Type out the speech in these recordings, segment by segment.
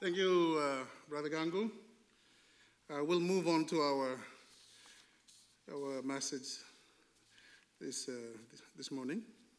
Thank you, Brother Gangu. We'll move on to our message this morning.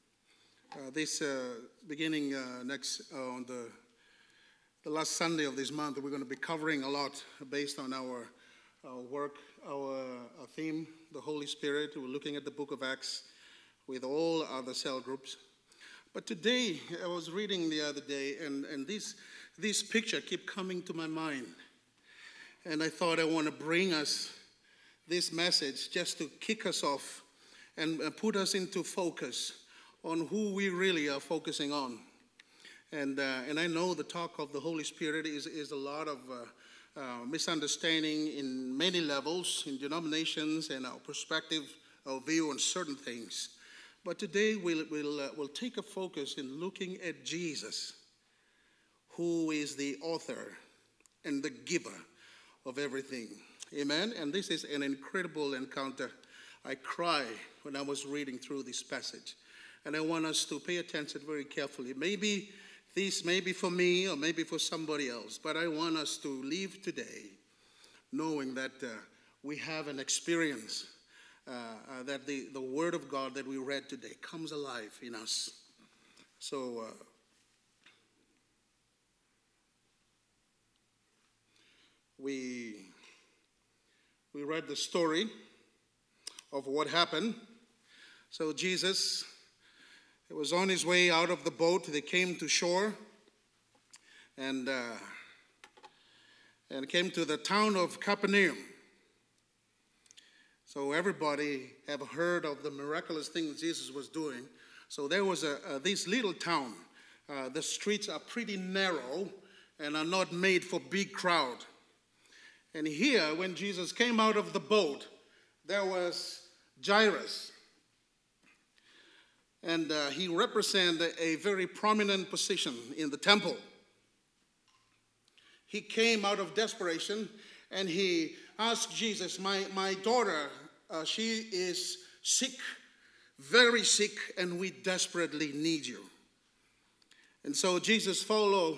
Beginning next on the last Sunday of this month, we're going to be covering a lot based on our work, our theme, the Holy Spirit. We're looking at the book of Acts with all other cell groups. But today, I was reading the other day, and this picture kept coming to my mind. And I thought I want to bring us this message just to kick us off and put us into focus on who we really are focusing on. And I know the talk of the Holy Spirit is a lot of misunderstanding in many levels, in denominations, and our perspective, our view on certain things. But today we'll take a focus in looking at Jesus, who is the author and the giver of everything. Amen? And this is an incredible encounter. I cried when I was reading through this passage. And I want us to pay attention very carefully. Maybe this may be for me or maybe for somebody else. But I want us to leave today knowing that we have an experience that the Word of God that we read today comes alive in us. So we read the story of what happened. So Jesus, he was on his way out of the boat. They came to shore and came to the town of Capernaum. So everybody have heard of the miraculous things Jesus was doing. So there was this little town. The streets are pretty narrow and are not made for big crowd. And here, when Jesus came out of the boat, there was Jairus. And he represented a very prominent position in the temple. He came out of desperation and he asked Jesus, my daughter, she is sick, very sick, and we desperately need you. And so Jesus followed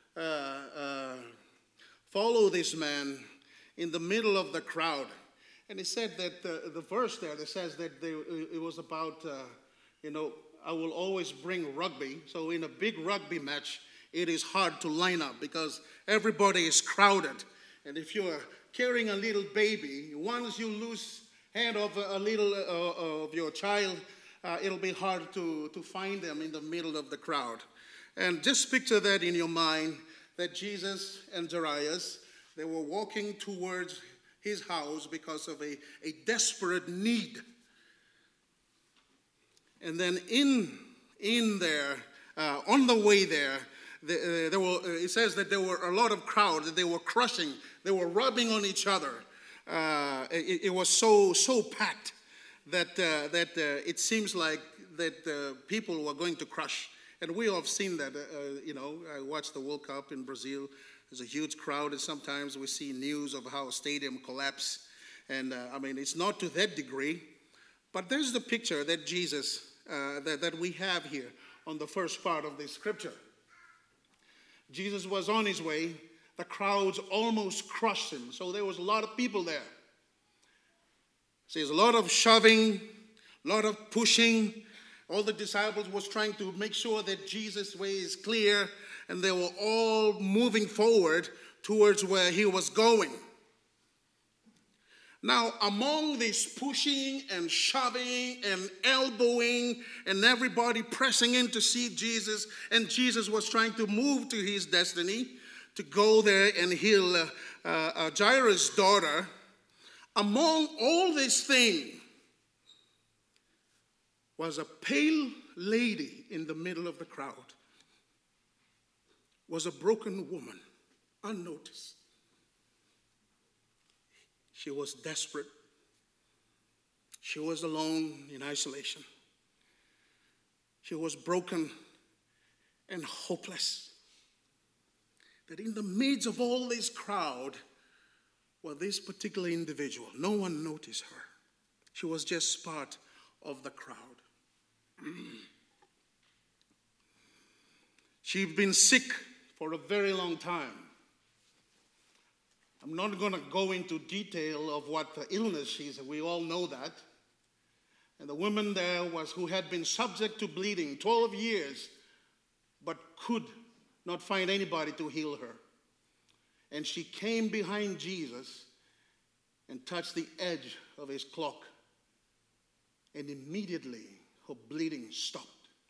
this man in the middle of the crowd. And he said that the verse there that says that it was about, I will always bring rugby. So in a big rugby match, it is hard to line up because everybody is crowded. And if you're carrying a little baby, once you lose hand of a little of your child, it'll be hard to find them in the middle of the crowd. And just picture that in your mind, that Jesus and Jairus, they were walking towards his house because of a desperate need. And then in there, on the way there, it says that there were a lot of crowd, that they were crushing, they were rubbing on each other. It was so packed that it seems like that people were going to crush. And we have seen that, I watched the World Cup in Brazil. There's a huge crowd, and sometimes we see news of how a stadium collapsed. And it's not to that degree. But there's the picture that Jesus, that we have here on the first part of this scripture. Jesus was on his way. The crowds almost crushed him. So there was a lot of people there. So there's a lot of shoving, a lot of pushing. All the disciples was trying to make sure that Jesus' way is clear. And they were all moving forward towards where he was going. Now, among this pushing and shoving and elbowing and everybody pressing in to see Jesus, and Jesus was trying to move to his destiny, to go there and heal Jairus' daughter, among all this thing was a pale lady in the middle of the crowd. Was a broken woman, unnoticed. She was desperate. She was alone in isolation. She was broken and hopeless. That in the midst of all this crowd was this particular individual. No one noticed her. She was just part of the crowd. She'd been sick for a very long time. I'm not going to go into detail of what the illness she's. We all know that. And the woman there was who had been subject to bleeding 12 years, but could not find anybody to heal her. And she came behind Jesus and touched the edge of his cloak. And immediately her bleeding stopped.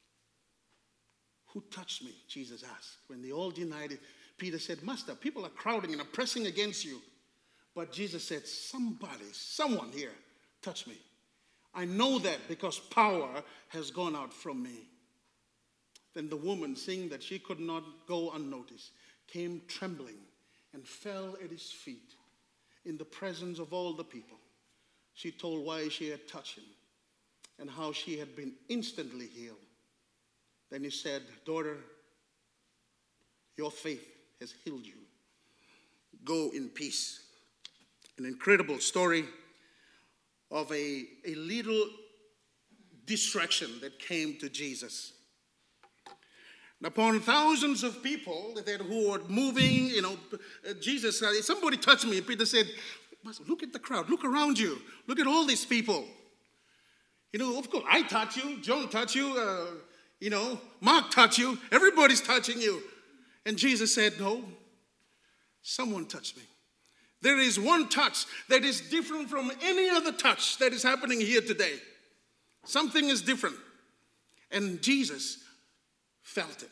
Who touched me? Jesus asked. When they all denied it, Peter said, Master, people are crowding and are pressing against you. But Jesus said, someone here touched me. I know that because power has gone out from me. Then the woman, seeing that she could not go unnoticed, came trembling and fell at his feet in the presence of all the people. She told why she had touched him and how she had been instantly healed. Then he said, Daughter, your faith has healed you. Go in peace. An incredible story of a little distraction that came to Jesus. And upon thousands of people who were moving, Jesus said, somebody touched me. Peter said, look at the crowd. Look around you. Look at all these people. Of course, I touch you. John touch you. Mark touch you. Everybody's touching you. And Jesus said, no, someone touched me. There is one touch that is different from any other touch that is happening here today. Something is different. And Jesus felt it.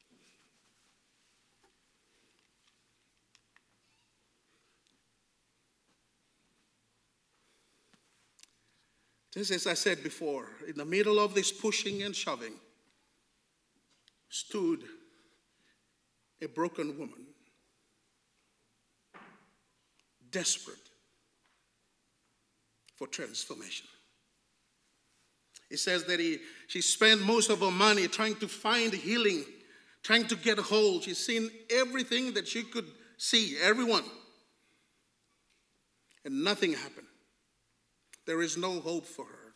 Just as I said before, in the middle of this pushing and shoving stood a broken woman, desperate for transformation. It says that she spent most of her money trying to find healing, trying to get a hold. She's seen everything that she could see, everyone. And nothing happened. There is no hope for her.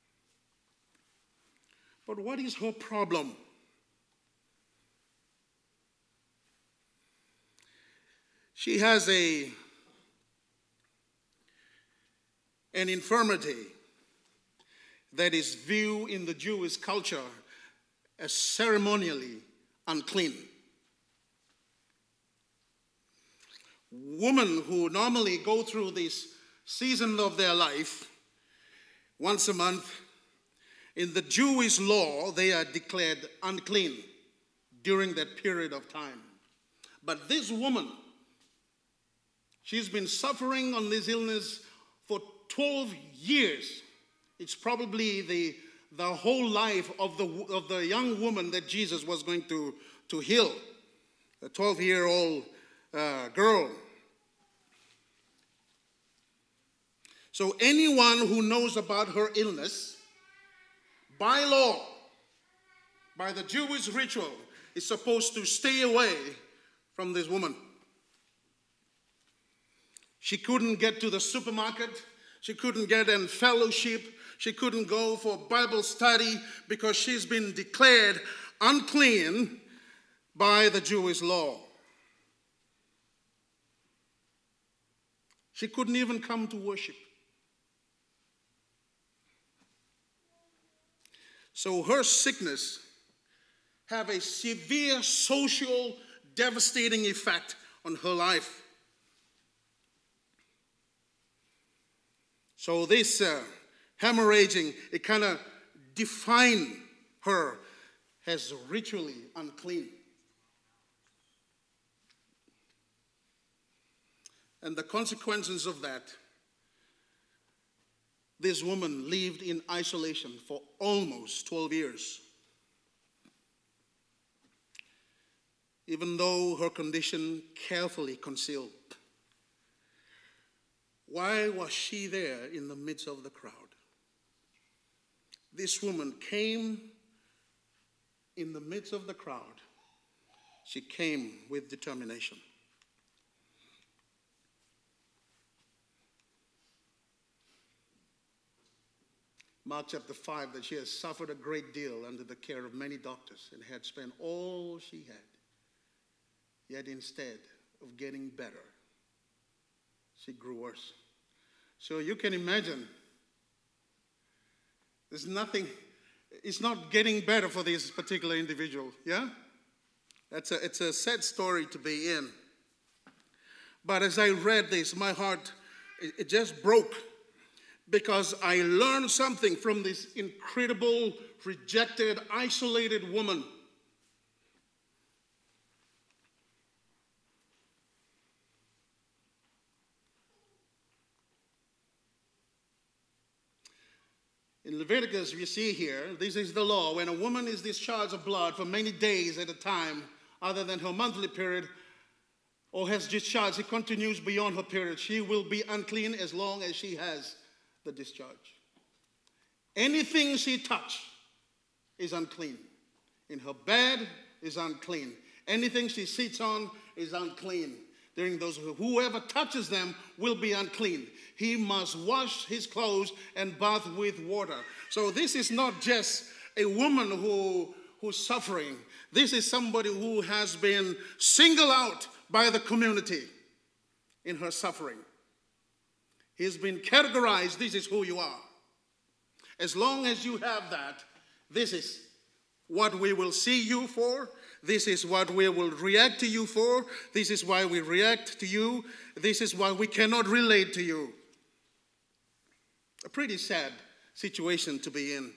But what is her problem? She has an infirmity that is viewed in the Jewish culture as ceremonially unclean. Women who normally go through this season of their life once a month, in the Jewish law, they are declared unclean during that period of time. But this woman, she's been suffering on this illness for 12 years. It's probably the whole life of the young woman that Jesus was going to heal, a 12-year-old girl. So anyone who knows about her illness, by law, by the Jewish ritual, is supposed to stay away from this woman. She couldn't get to the supermarket. She couldn't get in fellowship. She couldn't go for Bible study because she's been declared unclean by the Jewish law. She couldn't even come to worship. So her sickness have a severe social devastating effect on her life. So this hemorrhaging, it kind of defined her as ritually unclean. And the consequences of that, this woman lived in isolation for almost 12 years. Even though her condition carefully concealed. Why was she there in the midst of the crowd? This woman came in the midst of the crowd. She came with determination. Mark chapter 5, that she has suffered a great deal under the care of many doctors and had spent all she had. Yet instead of getting better, she grew worse. So you can imagine, there's nothing, it's not getting better for this particular individual, yeah? It's a sad story to be in. But as I read this, my heart, it just broke, because I learned something from this incredible, rejected, isolated woman. In Leviticus, we see here, this is the law: when a woman is discharged of blood for many days at a time, other than her monthly period, or has discharge, it continues beyond her period, she will be unclean as long as she has the discharge. Anything she touches is unclean. In her bed is unclean. Anything she sits on is unclean. During those, whoever touches them will be unclean. He must wash his clothes and bath with water. So this is not just a woman who's suffering. This is somebody who has been singled out by the community in her suffering. He's been categorized. This is who you are. As long as you have that, this is what we will see you for. This is what we will react to you for. This is why we react to you. This is why we cannot relate to you. A pretty sad situation to be in.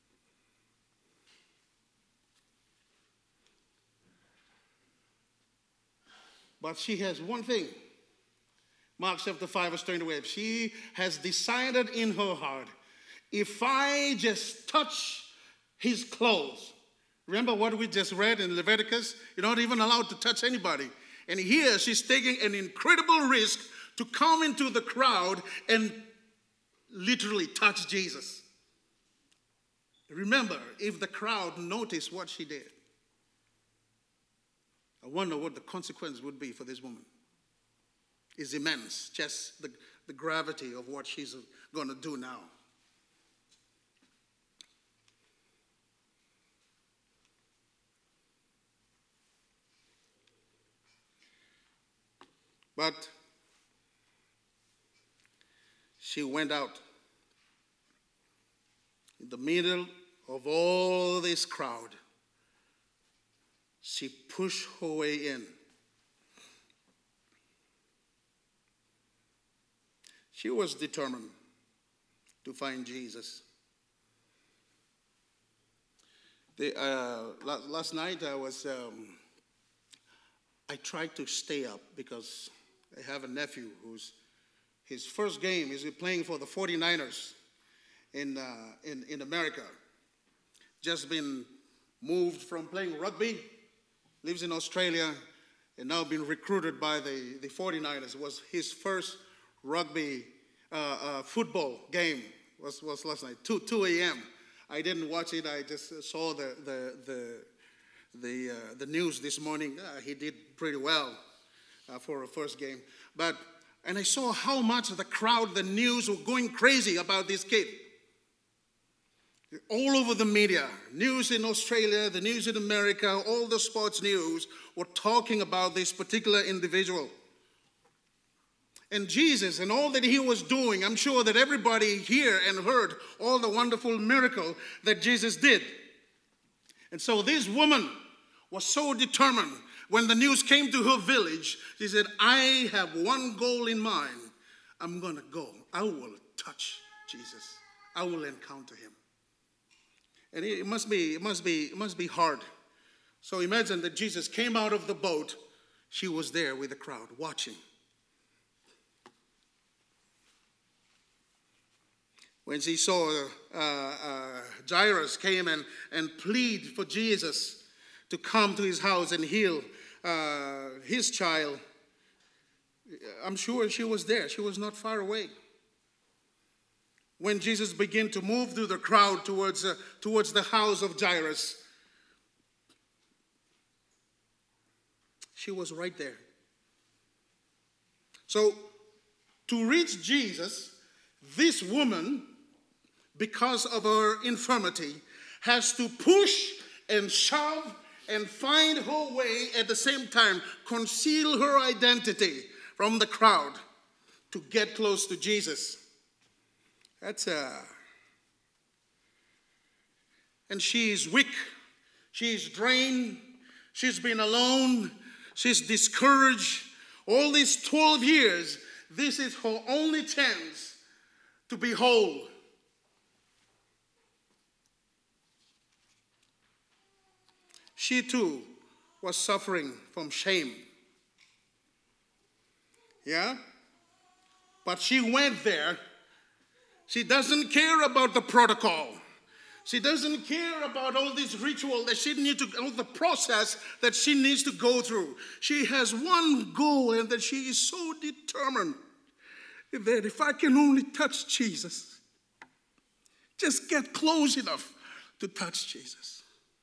But she has one thing. Mark chapter 5 verse 28. She has decided in her heart, if I just touch his clothes. Remember what we just read in Leviticus? You're not even allowed to touch anybody. And here she's taking an incredible risk to come into the crowd and literally touch Jesus. Remember, if the crowd noticed what she did, I wonder what the consequence would be for this woman. It's immense, just the gravity of what she's going to do now. But she went out in the middle of all this crowd. She pushed her way in. She was determined to find Jesus. Last night I tried to stay up because I have a nephew who's, his first game is playing for the 49ers in America. Just been moved from playing rugby, lives in Australia, and now been recruited by the 49ers. It was his first rugby football game was last night, 2 a.m. I didn't watch it. I just saw the news this morning. He did pretty well for a first game. And I saw how much the crowd, the news were going crazy about this kid. All over the media, news in Australia, the news in America, all the sports news were talking about this particular individual. And Jesus and all that he was doing, I'm sure that everybody here and heard all the wonderful miracle that Jesus did. And so this woman was so determined. When the news came to her village, she said, I have one goal in mind. I'm going to go. I will touch Jesus. I will encounter him. And it must be hard. So imagine that Jesus came out of the boat. She was there with the crowd watching. When she saw Jairus came and plead for Jesus to come to his house and heal his child, I'm sure she was there. She was not far away. When Jesus began to move through the crowd towards the house of Jairus, she was right there. So to reach Jesus, this woman, because of her infirmity, has to push and shove and find her way at the same time, conceal her identity from the crowd to get close to Jesus. And she is weak. She is drained. She's been alone. She's discouraged. All these 12 years, this is her only chance to be whole. She too was suffering from shame. Yeah? But she went there. She doesn't care about the protocol. She doesn't care about all this ritual that she needs to, all the process that she needs to go through. She has one goal, and that she is so determined that if I can only touch Jesus, just get close enough to touch Jesus.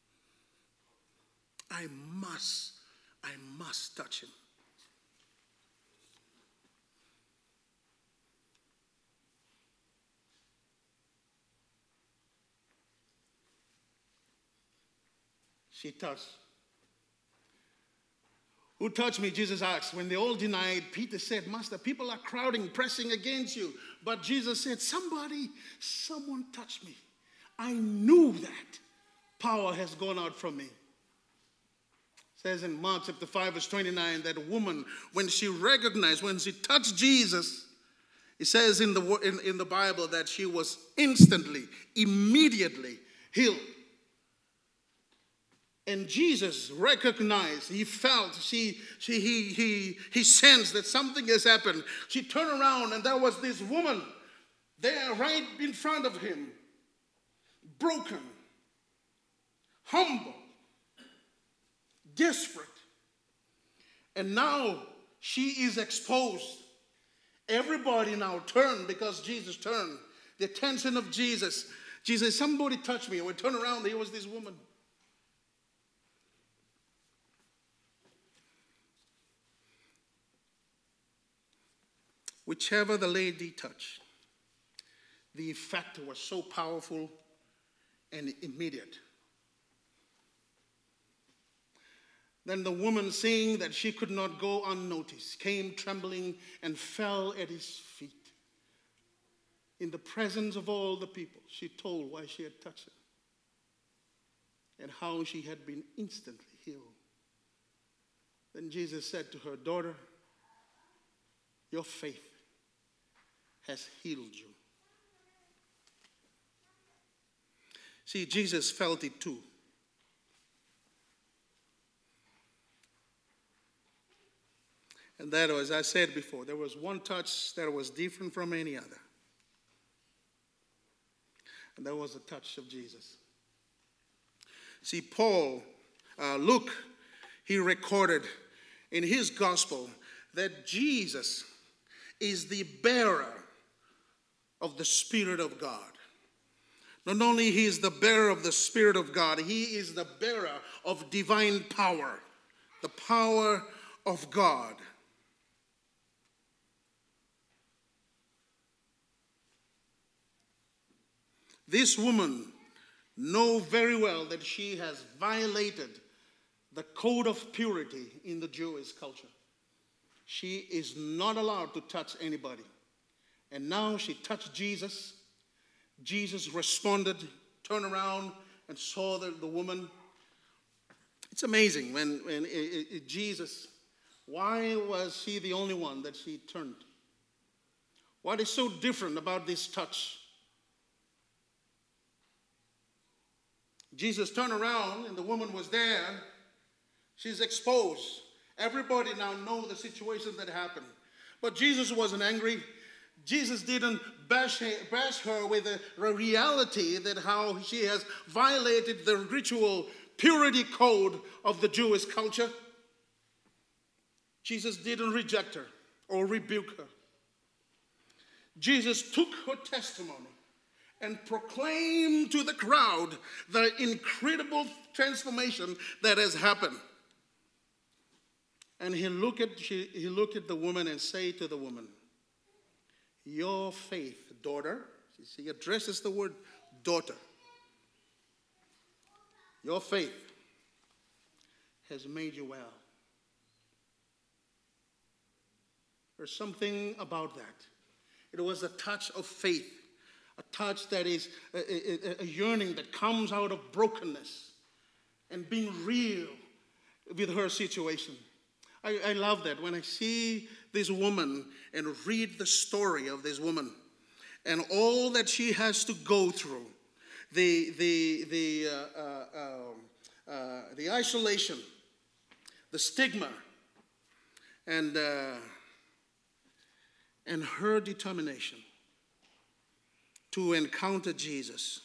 I must touch him. She touched. Who touched me? Jesus asked. When they all denied, Peter said, Master, people are crowding, pressing against you. But Jesus said, someone touched me. I knew that power has gone out from me. It says in Mark chapter 5, verse 29, that a woman, when she touched Jesus, it says in the Bible that she was immediately healed. And Jesus recognized, he felt, he sensed that something has happened. She turned around, and there was this woman there right in front of him, broken, humble, desperate. And now she is exposed. Everybody now turned because Jesus turned. The attention of Jesus. Jesus, somebody touched me. And we turned around, there was this woman. Whichever the lady touched, the effect was so powerful and immediate. Then the woman, seeing that she could not go unnoticed, came trembling and fell at his feet. In the presence of all the people, she told why she had touched him and how she had been instantly healed. Then Jesus said to her, Daughter, your faith has healed you. See, Jesus felt it too. And that was, as I said before, there was one touch that was different from any other. And that was the touch of Jesus. See, Luke, he recorded in his gospel that Jesus is the bearer of the Spirit of God. Not only he is the bearer of the Spirit of God, he is the bearer of divine power, the power of God. This woman knows very well that she has violated the code of purity in the Jewish culture. She is not allowed to touch anybody. And now she touched Jesus. Jesus responded, turned around and saw the woman. It's amazing when Jesus, why was he the only one that she turned? What is so different about this touch? Jesus turned around and the woman was there. She's exposed. Everybody now knows the situation that happened. But Jesus wasn't angry. Jesus didn't bash her with the reality that how she has violated the ritual purity code of the Jewish culture. Jesus didn't reject her or rebuke her. Jesus took her testimony and proclaimed to the crowd the incredible transformation that has happened. And he looked at the woman and said to the woman, your faith, daughter, he addresses the word daughter. Your faith has made you well. There's something about that. It was a touch of faith, a touch that is a yearning that comes out of brokenness and being real with her situation. I love that when I see this woman and read the story of this woman and all that she has to go through, the isolation, the stigma, and her determination to encounter Jesus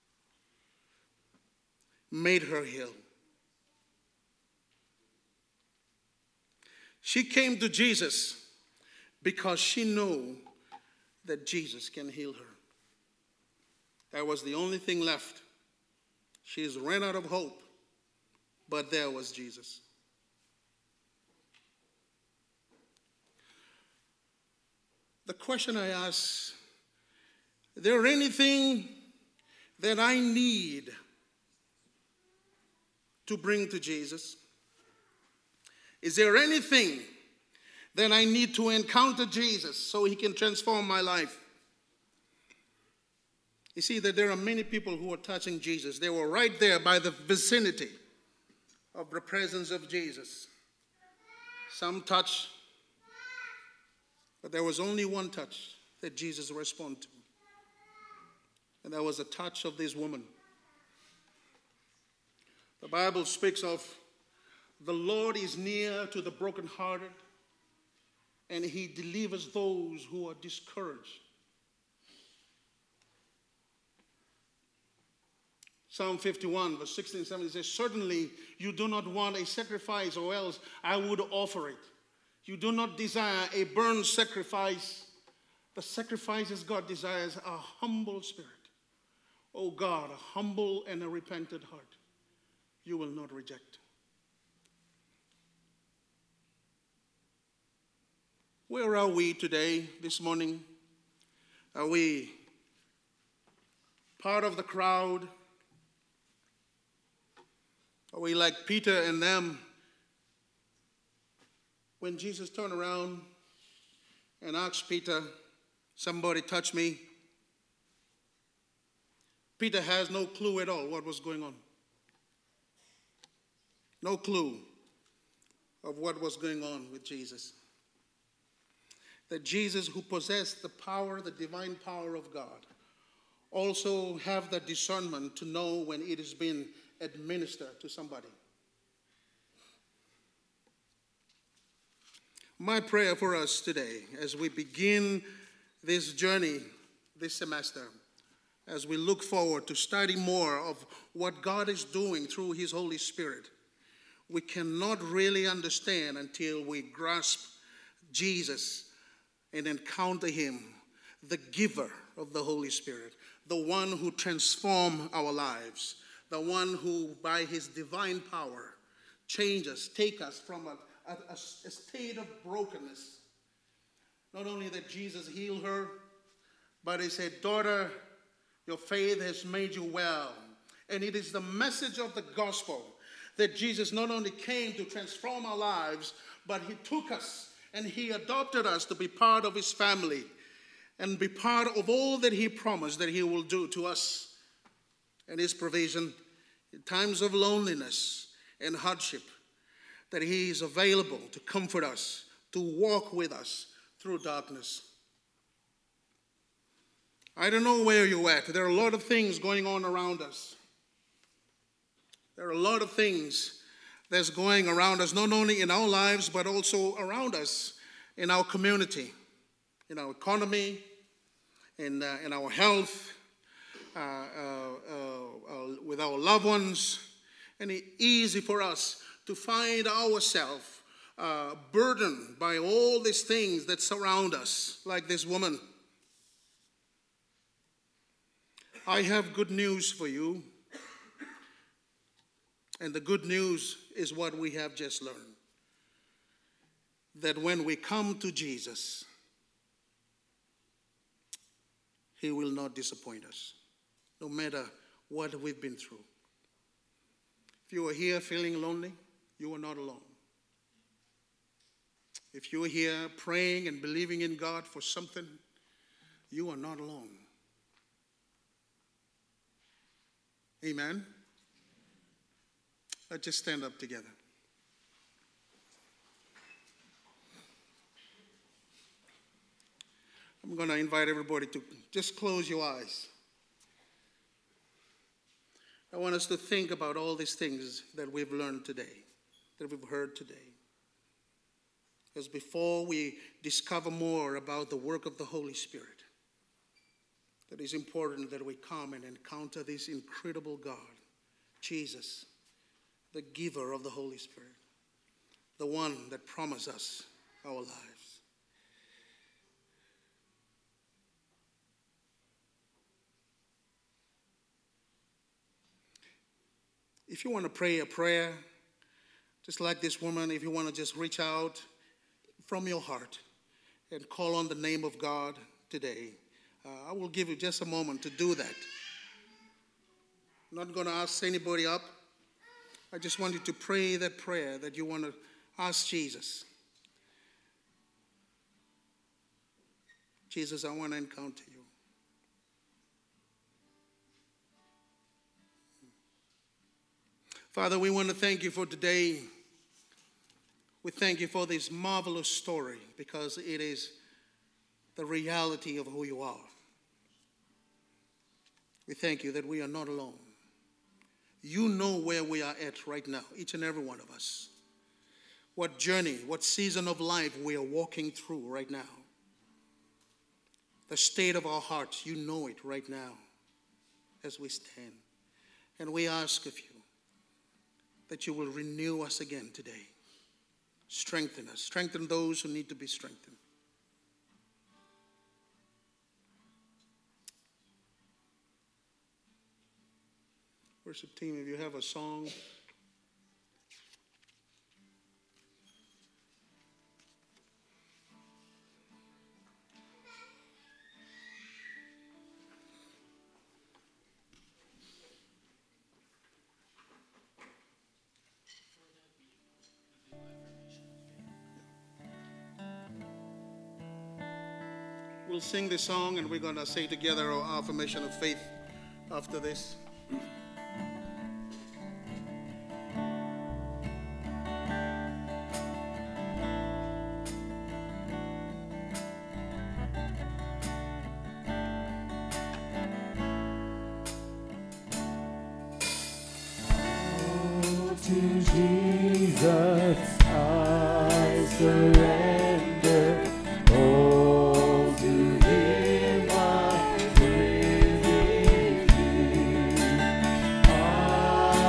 made her heal. She came to Jesus because she knew that Jesus can heal her. That was the only thing left. She's ran out of hope, but there was Jesus. The question I ask, is there anything that I need to bring to Jesus? Is there anything that I need to encounter Jesus so he can transform my life? You see that there are many people who are touching Jesus. They were right there by the vicinity of the presence of Jesus. Some touch, but there was only one touch that Jesus responded to. And that was a touch of this woman. The Bible speaks of the Lord is near to the brokenhearted, and he delivers those who are discouraged. Psalm 51, verse 16 and 17 says, certainly you do not want a sacrifice, or else I would offer it. You do not desire a burnt sacrifice. The sacrifices God desires are a humble spirit. Oh God, a humble and a repentant heart you will not reject. Where are we today, this morning? Are we part of the crowd? Are we like Peter and them? When Jesus turned around and asked Peter, somebody touch me. Peter has no clue at all what was going on. No clue of what was going on with Jesus. That Jesus, who possessed the power, the divine power of God, also have the discernment to know when it is being administered to somebody. My prayer for us today, as we begin this journey this semester, as we look forward to study more of what God is doing through his Holy Spirit, we cannot really understand until we grasp Jesus and encounter him, the giver of the Holy Spirit, the one who transforms our lives, the one who by his divine power changes, take us from a state of brokenness. Not only that Jesus healed her, but he said, daughter, your faith has made you well. And it is the message of the gospel that Jesus not only came to transform our lives, but he took us and he adopted us to be part of his family and be part of all that he promised that he will do to us and his provision in times of loneliness and hardship, that he is available to comfort us, to walk with us through darkness. I don't know where you're at. There are a lot of things going on around us. There are a lot of things that's going around us, not only in our lives, but also around us in our community, in our economy, in our health, with our loved ones. And it's easy for us to find ourselves burdened by all these things that surround us, like this woman. I have good news for you. And the good news is what we have just learned. That when we come to Jesus, he will not disappoint us, no matter what we've been through. If you are here feeling lonely, you are not alone. If you're here praying and believing in God for something, you are not alone. Amen. Let's just stand up together. I'm going to invite everybody to just close your eyes. I want us to think about all these things that we've learned today, that we've heard today. Because before we discover more about the work of the Holy Spirit, it is important that we come and encounter this incredible God, Jesus, the giver of the Holy Spirit, the one that promised us our lives. If you want to pray a prayer, just like this woman, if you want to just reach out from your heart and call on the name of God today, I will give you just a moment to do that. I'm not going to ask anybody up. I just want you to pray that prayer that you want to ask Jesus. Jesus, I want to encounter you. Father, we want to thank you for today. We thank you for this marvelous story because it is the reality of who you are. We thank you that we are not alone. You know where we are at right now, each and every one of us. What journey, what season of life we are walking through right now. The state of our hearts, you know it right now as we stand. And we ask of you that you will renew us again today. Strengthen us. Strengthen those who need to be strengthened. Worship team, if you have a song. We'll sing this song and we're going to say together our affirmation of faith after this. To Jesus I surrender.